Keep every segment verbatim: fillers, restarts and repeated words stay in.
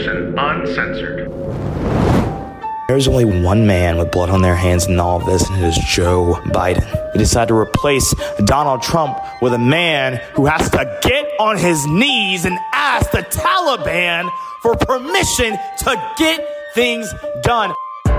Pearson Uncensored. There's only one man with blood on their hands in all of this, and it is Joe Biden. They decided to replace Donald Trump with a man who has to get on his knees and ask the Taliban for permission to get things done.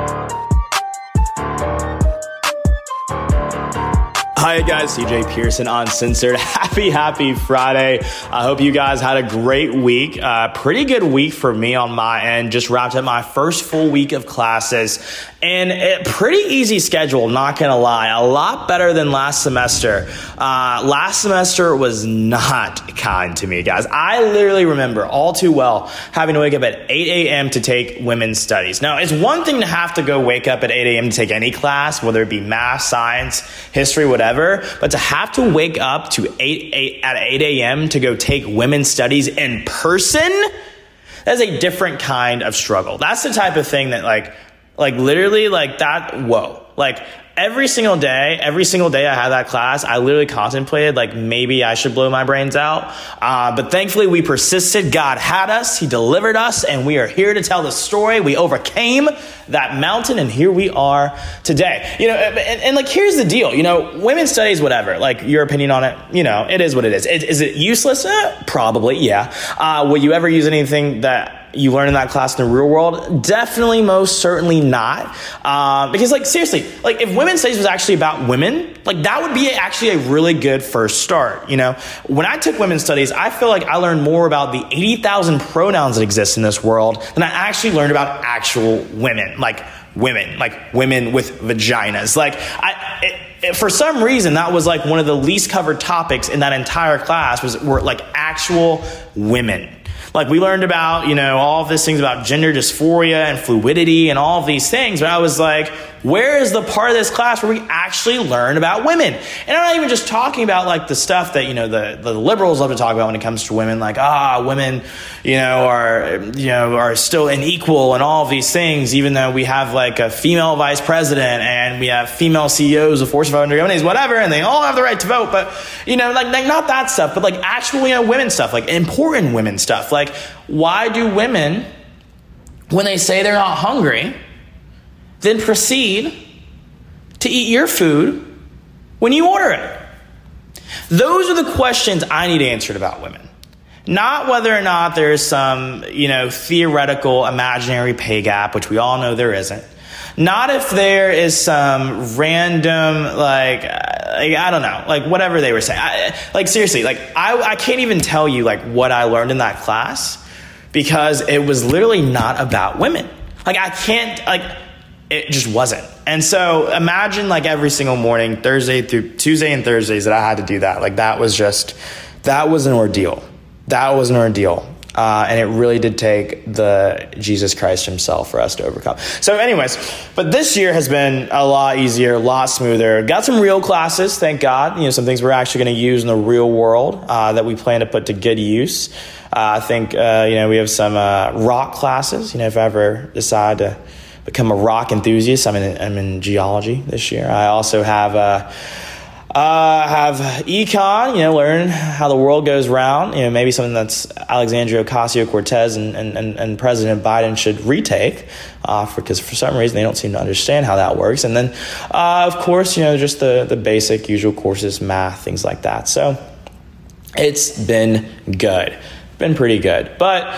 Hi guys, C J Pearson Uncensored. Happy, happy Friday. I hope you guys had a great week. Uh, pretty good week for me on my end. Just wrapped up my first full week of classes. And a pretty easy schedule, not gonna lie. A lot better than last semester. Uh, last semester was not kind to me, guys. I literally remember all too well having to wake up at eight a.m. to take women's studies. Now, it's one thing to have to go wake up at eight a.m. to take any class, whether it be math, science, history, whatever. But to have to wake up to eight, eight at eight a.m. to go take women's studies in person, that's a different kind of struggle. That's the type of thing that like, like literally like that, whoa. Like every single day, every single day I had that class, I literally contemplated like maybe I should blow my brains out. Uh, but thankfully we persisted. God had us. He delivered us. And we are here to tell the story. We overcame that mountain. And here we are today. You know, and, and like, here's the deal. You know, women's studies, whatever, like your opinion on it, you know, it is what it is. Is, is it useless? Eh, probably, yeah. Uh, will you ever use anything that you learn in that class in the real world? Definitely, most certainly not. Uh, because like, seriously, like if women's studies was actually about women, like that would be actually a really good first start. You know, when I took women's studies, I feel like I learned more about the eighty thousand pronouns that exist in this world than I actually learned about actual women, like women, like women with vaginas. Like I, it, it, for some reason, that was like one of the least covered topics in that entire class was were like actual women. Like we learned about, you know, all of these things about gender dysphoria and fluidity and all of these things. But I was like, where is the part of this class where we actually learn about women? And I'm not even just talking about like the stuff that, you know, the, the liberals love to talk about when it comes to women, like, ah, women, you know, are, you know, are still unequal and all of these things, even though we have like a female vice president and we have female C E Os of Fortune five hundred companies, whatever, and they all have the right to vote. But, you know, like, like not that stuff, but like actual, you know, women stuff, like important women stuff. Like, why do women, when they say they're not hungry, then proceed to eat your food when you order it? Those are the questions I need answered about women. Not whether or not there's some, you know, theoretical imaginary pay gap, which we all know there isn't. Not if there is some random, like, like I don't know, like whatever they were saying. I, like seriously, like I, I can't even tell you like what I learned in that class because it was literally not about women. Like I can't, like, it just wasn't. And so imagine like every single morning, Thursday through Tuesday and Thursdays that I had to do that. Like that was just, that was an ordeal. That was an ordeal. Uh, and it really did take the Jesus Christ himself for us to overcome. So anyways, but this year has been a lot easier, a lot smoother. Got some real classes, thank God. You know, some things we're actually going to use in the real world uh, that we plan to put to good use. Uh, I think, uh, you know, we have some uh, rock classes. You know, if I ever decide to become a rock enthusiast, I'm in, I'm in geology this year. I also have... Uh, Uh, have econ, you know, learn how the world goes round, you know, maybe something that's Alexandria Ocasio-Cortez and, and, and, and President Biden should retake, uh, for, because for some reason they don't seem to understand how that works. And then, uh, of course, you know, just the, the basic usual courses, math, things like that. So it's been good, been pretty good. But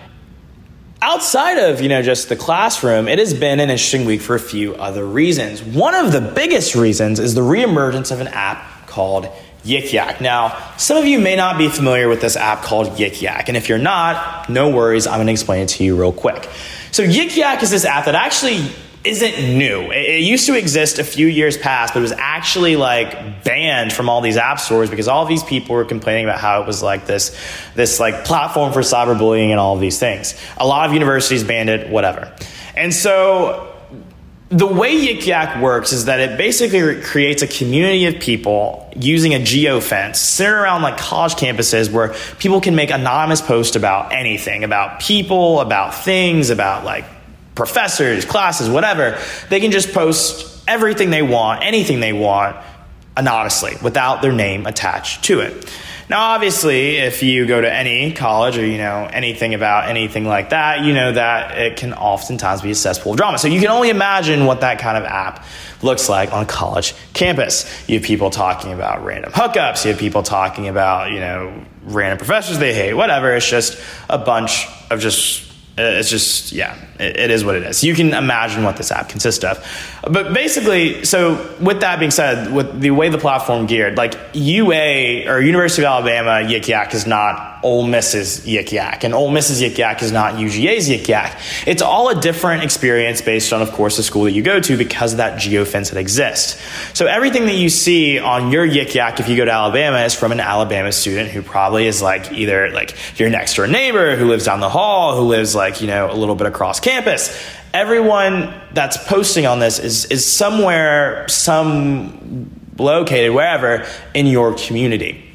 outside of, you know, just the classroom, it has been an interesting week for a few other reasons. One of the biggest reasons is the reemergence of an app called Yik Yak. Now, some of you may not be familiar with this app called Yik Yak. And if you're not, no worries, I'm going to explain it to you real quick. So Yik Yak is this app that actually isn't new. It, it used to exist a few years past, but it was actually like banned from all these app stores because all of these people were complaining about how it was like this, this like platform for cyberbullying and all of these things. A lot of universities banned it, whatever. And so the way Yik Yak works is that it basically creates a community of people using a geofence centered around like college campuses where people can make anonymous posts about anything, about people, about things, about like professors, classes, whatever. They can just post everything they want, anything they want, anonymously, without their name attached to it. Now, obviously, if you go to any college or you know anything about anything like that, you know that it can oftentimes be a cesspool of drama. So you can only imagine what that kind of app looks like on a college campus. You have people talking about random hookups. You have people talking about, you know, random professors they hate, whatever. It's just a bunch of just, it's just, yeah, it, it is what it is. You can imagine what this app consists of. But basically, so with that being said, with the way the platform geared, like U A or University of Alabama Yik Yak is not Ole Miss's Yik Yak, and Ole Miss's Yik Yak is not U G A's Yik Yak. It's all a different experience based on, of course, the school that you go to because of that geofence that exists. So everything that you see on your Yik Yak if you go to Alabama is from an Alabama student who probably is like either like your next door neighbor who lives down the hall, who lives like, you know, a little bit across campus. Everyone that's posting on this is is somewhere, some located, wherever in your community.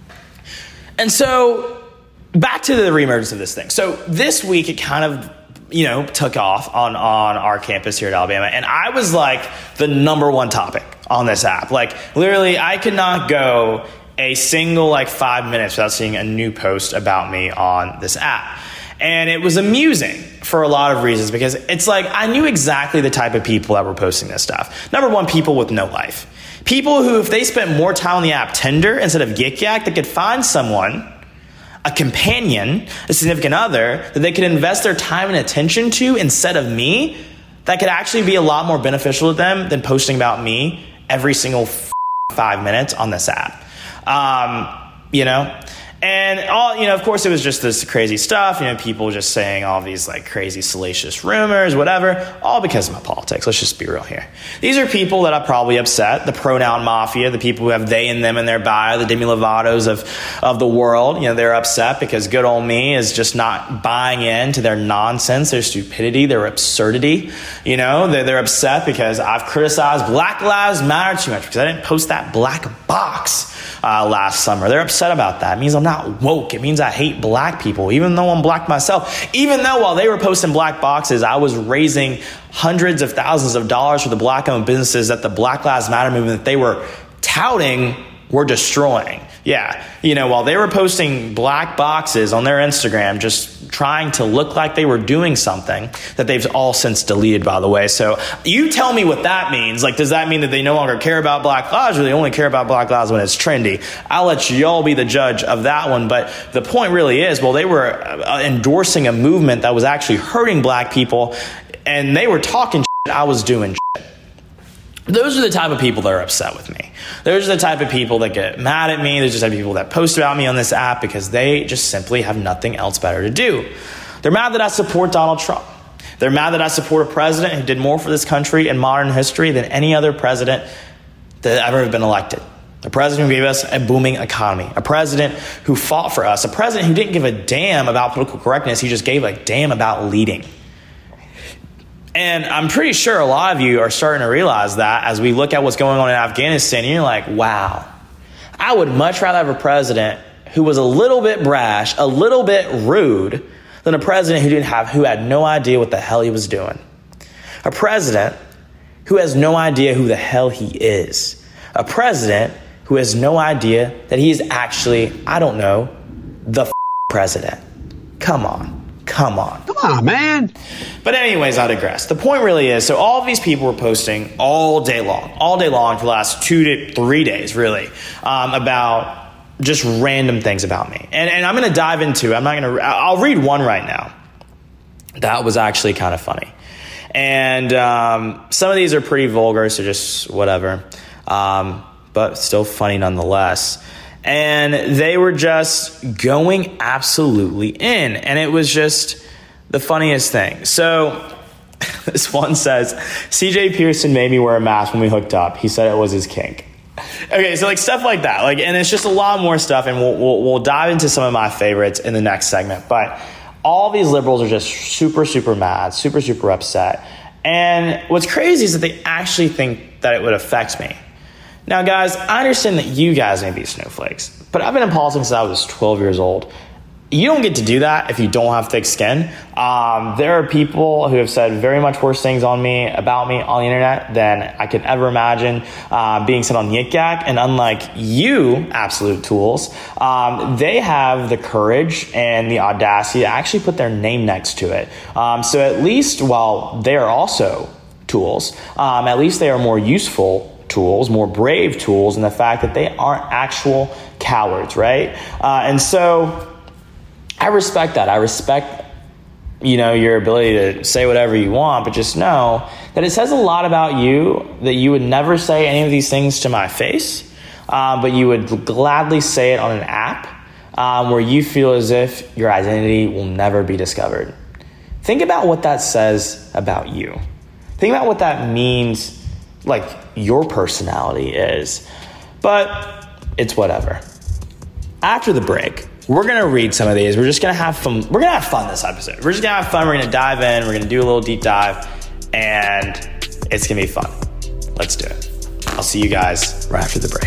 And so back to the reemergence of this thing. So this week it kind of, you know, took off on, on our campus here at Alabama. And I was like the number one topic on this app. Like literally I could not go a single like five minutes without seeing a new post about me on this app. And it was amusing for a lot of reasons because it's like I knew exactly the type of people that were posting this stuff. Number one, people with no life. People who, if they spent more time on the app Tinder instead of Yik Yak, they could find someone, a companion, a significant other, that they could invest their time and attention to instead of me, that could actually be a lot more beneficial to them than posting about me every single f- five minutes on this app. Um, you know? And all, you know, of course, it was just this crazy stuff, you know, people just saying all these like crazy salacious rumors, whatever, all because of my politics. Let's just be real here. These are people that are probably upset, the pronoun mafia, the people who have they and them in their bio, the Demi Lovatos of, of the world. You know, they're upset because good old me is just not buying into their nonsense, their stupidity, their absurdity. You know, they're, they're upset because I've criticized Black Lives Matter too much because I didn't post that black box uh, last summer. They're upset about that. It means I'm not woke. It means I hate black people, even though I'm black myself. Even though while they were posting black boxes, I was raising hundreds of thousands of dollars for the black-owned businesses that the Black Lives Matter movement that they were touting were destroying. Yeah, you know, while they were posting black boxes on their Instagram, just trying to look like they were doing something that they've all since deleted, by the way. So you tell me what that means. Like, does that mean that they no longer care about Black Lives, or they only care about Black Lives when it's trendy? I'll let y'all be the judge of that one. But the point really is, well, they were endorsing a movement that was actually hurting black people, and they were talking shit, I was doing shit. Those are the type of people that are upset with me. Those are the type of people that get mad at me. Those are the type of people that post about me on this app because they just simply have nothing else better to do. They're mad that I support Donald Trump. They're mad that I support a president who did more for this country in modern history than any other president that ever have been elected. A president who gave us a booming economy. A president who fought for us. A president who didn't give a damn about political correctness. He just gave a damn about leading. And I'm pretty sure a lot of you are starting to realize that as we look at what's going on in Afghanistan, you're like, wow, I would much rather have a president who was a little bit brash, a little bit rude, than a president who didn't have, who had no idea what the hell he was doing. A president who has no idea who the hell he is. A president who has no idea that he is actually, I don't know, the f- president. Come on. Come on. Come on, man. But anyways, I digress. The point really is, so all of these people were posting all day long, all day long for the last two to three days, really, um, about just random things about me. And, and I'm going to dive into, I'm not going to, I'll read one right now. That was actually kind of funny. And um, some of these are pretty vulgar, so just whatever. Um, but still funny nonetheless. And they were just going absolutely in. And it was just the funniest thing. So this one says, C J Pearson made me wear a mask when we hooked up. He said it was his kink. Okay, so like stuff like that. Like, and it's just a lot more stuff. And we'll, we'll, we'll dive into some of my favorites in the next segment. But all these liberals are just super, super mad, super, super upset. And what's crazy is that they actually think that it would affect me. Now, guys, I understand that you guys may be snowflakes, but I've been in politics since I was twelve years old. you don't get to do that if you don't have thick skin. Um, there are people who have said very much worse things on me, about me on the internet than I could ever imagine uh, being said on Yik Yak. And unlike you, Absolute Tools, um, they have the courage and the audacity to actually put their name next to it. Um, so at least while they are also tools, um, at least they are more useful tools, more brave tools, and the fact that they aren't actual cowards, right? Uh, and so I respect that. I respect, you know, your ability to say whatever you want, but just know that it says a lot about you that you would never say any of these things to my face, uh, but you would gladly say it on an app um, where you feel as if your identity will never be discovered. Think about what that says about you. Think about what that means, like your personality is. But it's whatever. After the break, we're going to read some of these. We're just going to have fun. We're going to have fun this episode. We're just going to have fun. We're going to dive in. We're going to do a little deep dive. And it's going to be fun. Let's do it. I'll see you guys right after the break.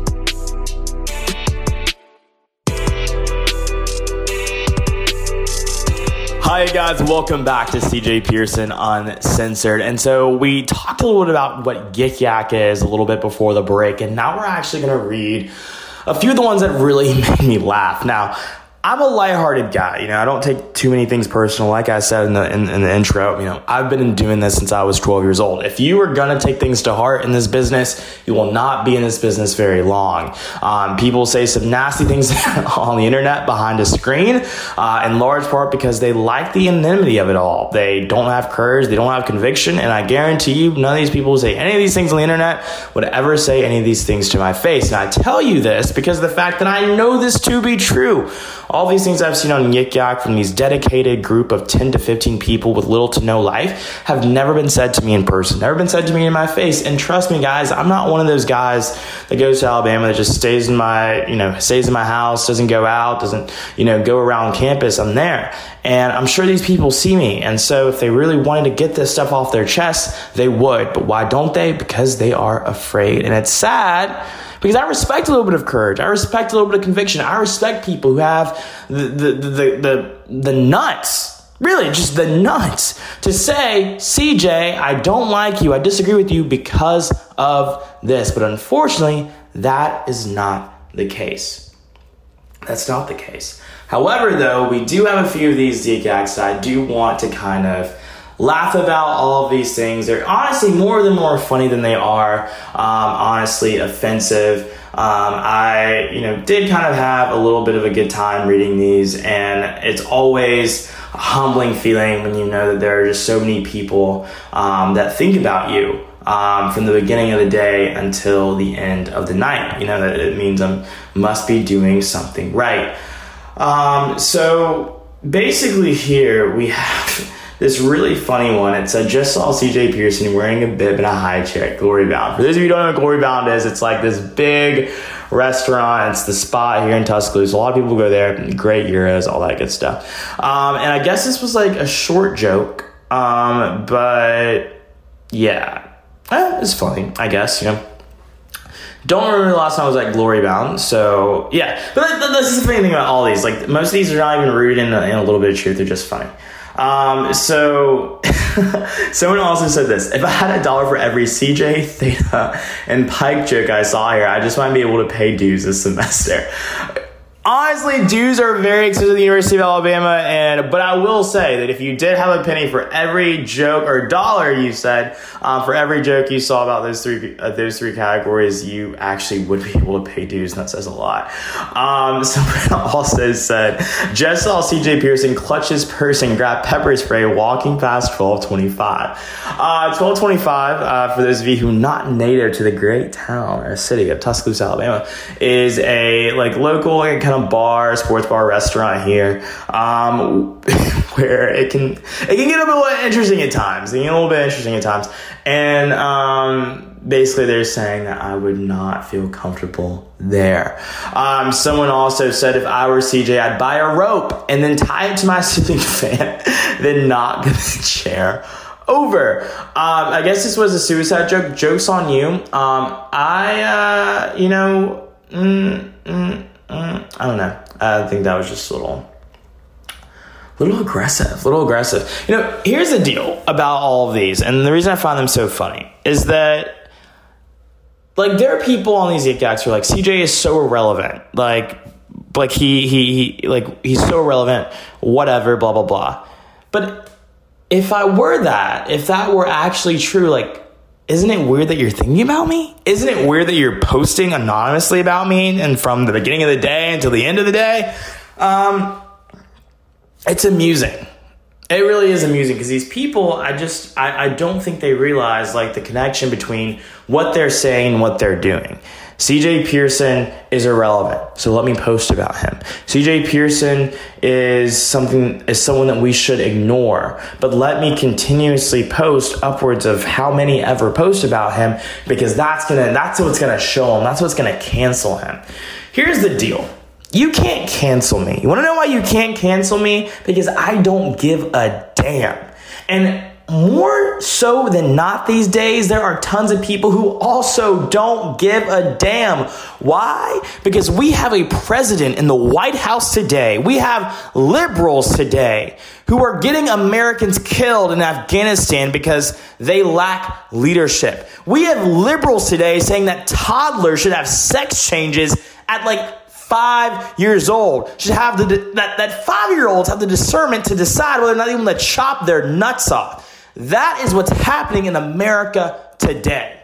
Hi guys, welcome back to C J Pearson Uncensored. And so we talked a little bit about what Yik Yak is a little bit before the break, and now we're actually going to read a few of the ones that really made me laugh. Now, I'm a lighthearted guy. You know, I don't take too many things personal. Like I said in the in, in the intro, you know, I've been doing this since I was twelve years old. If you are going to take things to heart in this business, you will not be in this business very long. Um, people say some nasty things on the internet behind a screen, uh, in large part because they like the anonymity of it all. They don't have courage. They don't have conviction. And I guarantee you, none of these people who say any of these things on the internet would ever say any of these things to my face. And I tell you this because of the fact that I know this to be true. All these things I've seen on Yik Yak from these dedicated group of ten to fifteen people with little to no life have never been said to me in person, never been said to me in my face. And trust me, guys, I'm not one of those guys that goes to Alabama that just stays in my, you know, stays in my house, doesn't go out, doesn't, you know, go around campus. I'm there. And I'm sure these people see me. And so if they really wanted to get this stuff off their chest, they would. But why don't they? Because they are afraid. And it's sad. Because I respect a little bit of courage. I respect a little bit of conviction. I respect people who have the the the the, the nuts, really just the nuts, to say, C J, I don't like you. I disagree with you because of this. But unfortunately, that is not the case. That's not the case. However, though, we do have a few of these Yik Yaks that I do want to kind of laugh about. All of these things. They're honestly more than more funny than they are um, honestly offensive. Um, I, you know, did kind of have a little bit of a good time reading these, and it's always a humbling feeling when you know that there are just so many people um, that think about you um, from the beginning of the day until the end of the night. You know, that it means I must be doing something right. Um, so basically here we have this really funny one. It said, just saw C J Pearson wearing a bib and a high chair at Glory Bound. For those of you who don't know what Glory Bound is, it's like this big restaurant. It's the spot here in Tuscaloosa. A lot of people go there. Great euros, all that good stuff. Um, and I guess this was like a short joke. Um, but yeah, eh, it's funny, I guess, you know. Don't remember the last time I was at Glory Bound, so yeah. But that, that, that's the funny thing about all these. Like, most of these are not even rooted in a, in a little bit of truth. They're just funny. Um, so someone also said this: if I had a dollar for every C J, Theta, and Pike joke I saw here, I just might be able to pay dues this semester. Honestly, dues are very expensive at the University of Alabama, and but I will say that if you did have a penny for every joke or dollar you said um, for every joke you saw about those three uh, those three categories, you actually would be able to pay dues, and that says a lot. Um, someone also said, just saw C J Pearson clutch his purse and grab pepper spray walking past twelve twenty-five. Uh, twelve twenty-five, uh, for those of you who are not native to the great town or city of Tuscaloosa, Alabama, is a like local like, kind of bar, sports bar, restaurant here, um, where it can it can get a little bit interesting at times. It can get a little bit interesting at times, and um, basically they're saying that I would not feel comfortable there. Um, someone also said if I were C J, I'd buy a rope and then tie it to my ceiling fan, then knock the chair over. Um, I guess this was a suicide joke. Joke's on you. Um, I, uh, you know, mm, mm, Mm, I don't know. I think that was just a little, a little aggressive, a little aggressive. You know, here's the deal about all of these, and the reason I find them so funny is that, like, there are people on these Yik Yaks who are like, C J is so irrelevant. Like, like he, he, he, like, he's so irrelevant, whatever, blah, blah, blah. But if I were that, if that were actually true, like, isn't it weird that you're thinking about me? Isn't it weird that you're posting anonymously about me and from the beginning of the day until the end of the day? Um, it's amusing. It really is amusing because these people, I just, I, I don't think they realize, like, the connection between what they're saying and what they're doing. C J Pearson is irrelevant, so let me post about him. C J Pearson is something is someone that we should ignore, but let me continuously post upwards of how many ever post about him, because that's gonna that's what's gonna show him. That's what's gonna cancel him. Here's the deal. You can't cancel me. You want to know why you can't cancel me? Because I don't give a damn. And more so than not these days, there are tons of people who also don't give a damn. Why? Because we have a president in the White House today. We have liberals today who are getting Americans killed in Afghanistan because they lack leadership. We have liberals today saying that toddlers should have sex changes at like five years old. Should have the that, that five-year-olds have the discernment to decide whether or not even to chop their nuts off. That is what's happening in America today.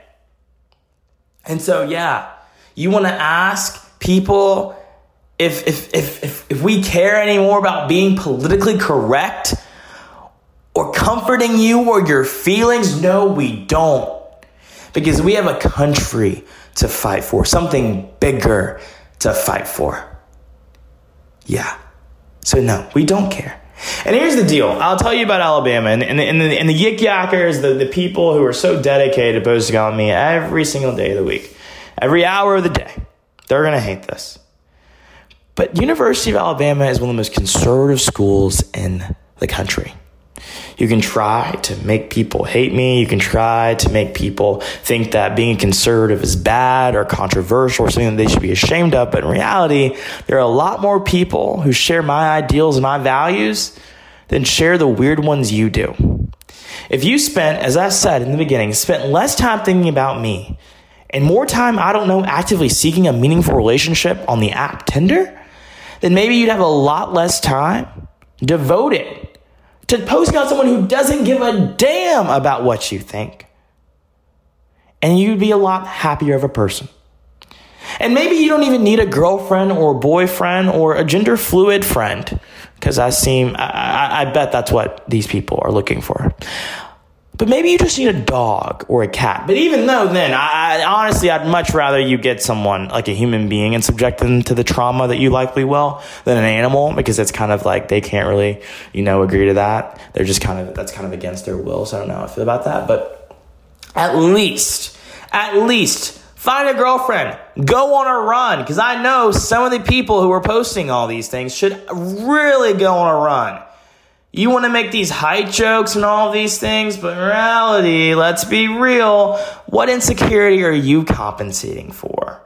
And so, yeah, you want to ask people if, if, if, if, if we care anymore about being politically correct or comforting you or your feelings? No, we don't. Because we have a country to fight for, something bigger to fight for. Yeah. So, no, we don't care. And here's the deal. I'll tell you about Alabama and, and, and, the, and the Yik Yackers, the, the people who are so dedicated to posting on me every single day of the week, every hour of the day. They're going to hate this. But University of Alabama is one of the most conservative schools in the country. You can try to make people hate me. You can try to make people think that being a conservative is bad or controversial or something that they should be ashamed of. But in reality, there are a lot more people who share my ideals and my values than share the weird ones you do. If you spent, as I said in the beginning, spent less time thinking about me and more time, I don't know, actively seeking a meaningful relationship on the app Tinder, then maybe you'd have a lot less time devoted to posting on someone who doesn't give a damn about what you think. And you'd be a lot happier of a person. And maybe you don't even need a girlfriend or a boyfriend or a gender fluid friend, because I seem, I, I bet that's what these people are looking for. But maybe you just need a dog or a cat. But even though then, I, I honestly, I'd much rather you get someone like a human being and subject them to the trauma that you likely will than an animal, because it's kind of like they can't really, you know, agree to that. They're just kind of, that's kind of against their will. So I don't know how I feel about that. But at least, at least find a girlfriend. Go on a run. Because I know some of the people who are posting all these things should really go on a run. You want to make these height jokes and all these things, but in reality, let's be real. What insecurity are you compensating for?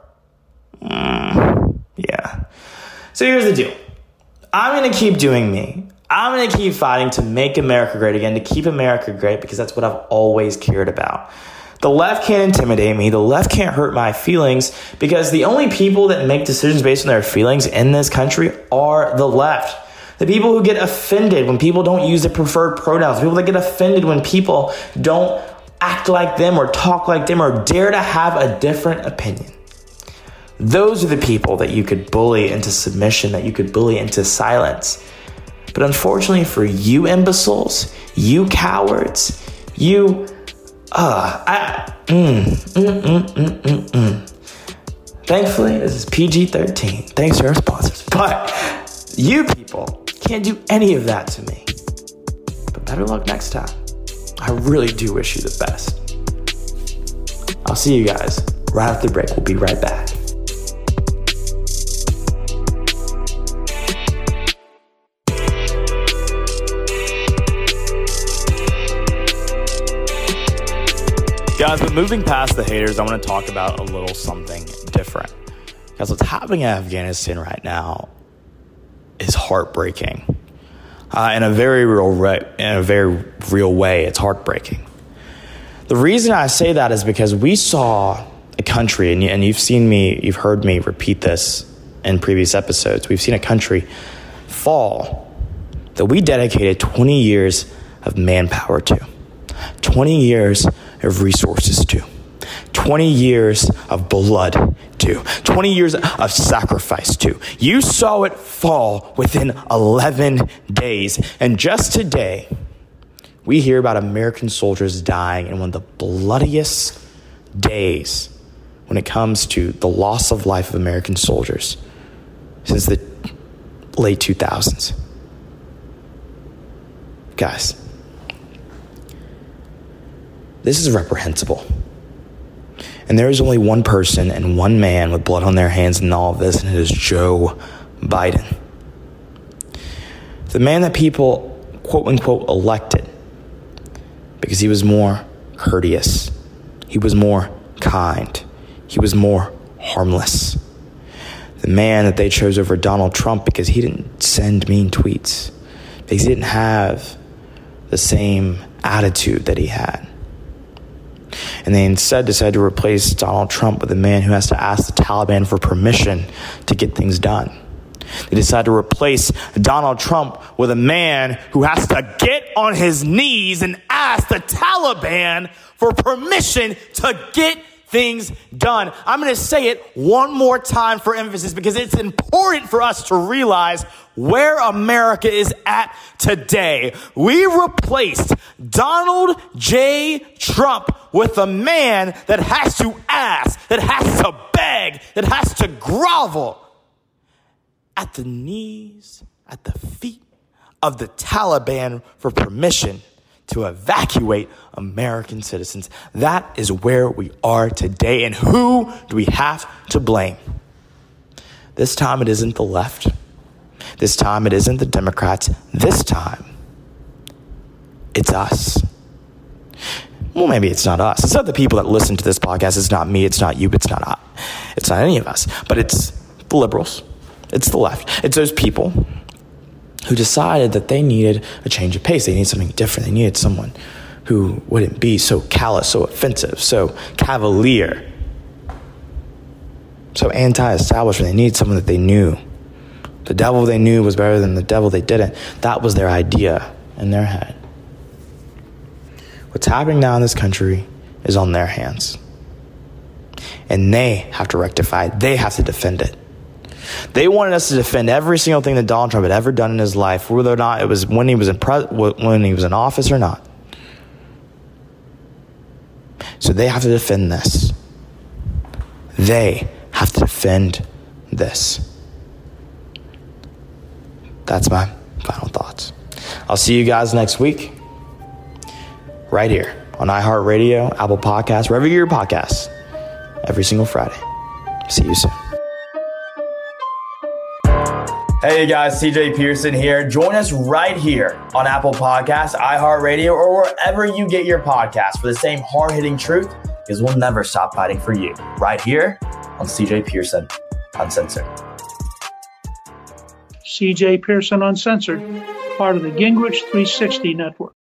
Mm, yeah. So here's the deal. I'm going to keep doing me. I'm going to keep fighting to make America great again, to keep America great, because that's what I've always cared about. The left can't intimidate me. The left can't hurt my feelings, because the only people that make decisions based on their feelings in this country are the left. The people who get offended when people don't use their preferred pronouns. The people that get offended when people don't act like them or talk like them or dare to have a different opinion. Those are the people that you could bully into submission, that you could bully into silence. But unfortunately for you imbeciles, you cowards, you, uh, I, mm, mm, mm, mm, mm, mm. Thankfully, this is P G thirteen. Thanks to our sponsors. But you people can't do any of that to me. But better luck next time. I really do wish you the best. I'll see you guys right after the break. We'll be right back. Guys, but moving past the haters, I want to talk about a little something different. Because what's happening in Afghanistan right now is heartbreaking. uh, in a very real way, in a very real way. It's heartbreaking. The reason I say that is because we saw a country, and, and you've seen me, you've heard me repeat this in previous episodes. We've seen a country fall that we dedicated twenty years of manpower to, twenty years of resources to, twenty years of blood to, twenty years of sacrifice to. You saw it fall within eleven days. And just today, we hear about American soldiers dying in one of the bloodiest days when it comes to the loss of life of American soldiers since the late two thousands. Guys, this is reprehensible. And there is only one person and one man with blood on their hands in all of this, and it is Joe Biden. The man that people, quote unquote, elected because he was more courteous. He was more kind. He was more harmless. The man that they chose over Donald Trump because he didn't send mean tweets, because he didn't have the same attitude that he had. And they instead decided to replace Donald Trump with a man who has to ask the Taliban for permission to get things done. They decided to replace Donald Trump with a man who has to get on his knees and ask the Taliban for permission to get things done. I'm going to say it one more time for emphasis because it's important for us to realize where America is at today. We replaced Donald J. Trump with a man that has to ask, that has to beg, that has to grovel at the knees, at the feet of the Taliban for permission to evacuate American citizens. That is where we are today. And who do we have to blame? This time it isn't the left. This time it isn't the Democrats. This time it's us. Well, maybe it's not us. It's not the people that listen to this podcast. It's not me. It's not you. It's not I. It's not any of us. But it's the liberals. It's the left. It's those people who decided that they needed a change of pace. They needed something different. They needed someone who wouldn't be so callous, so offensive, so cavalier, so anti-establishment. They needed someone that they knew. The devil they knew was better than the devil they didn't. That was their idea in their head. What's happening now in this country is on their hands. And they have to rectify it. They have to defend it. They wanted us to defend every single thing that Donald Trump had ever done in his life, whether or not it was when he was in pre- when he was in office or not. So they have to defend this. They have to defend this. That's my final thoughts. I'll see you guys next week, right here on iHeartRadio, Apple Podcasts, wherever you get your podcasts, every single Friday. See you soon. Hey guys, C J Pearson here. Join us right here on Apple Podcasts, iHeartRadio, or wherever you get your podcasts for the same hard-hitting truth, because we'll never stop fighting for you. Right here on C J Pearson Uncensored. C J Pearson Uncensored, part of the Gingrich three sixty Network.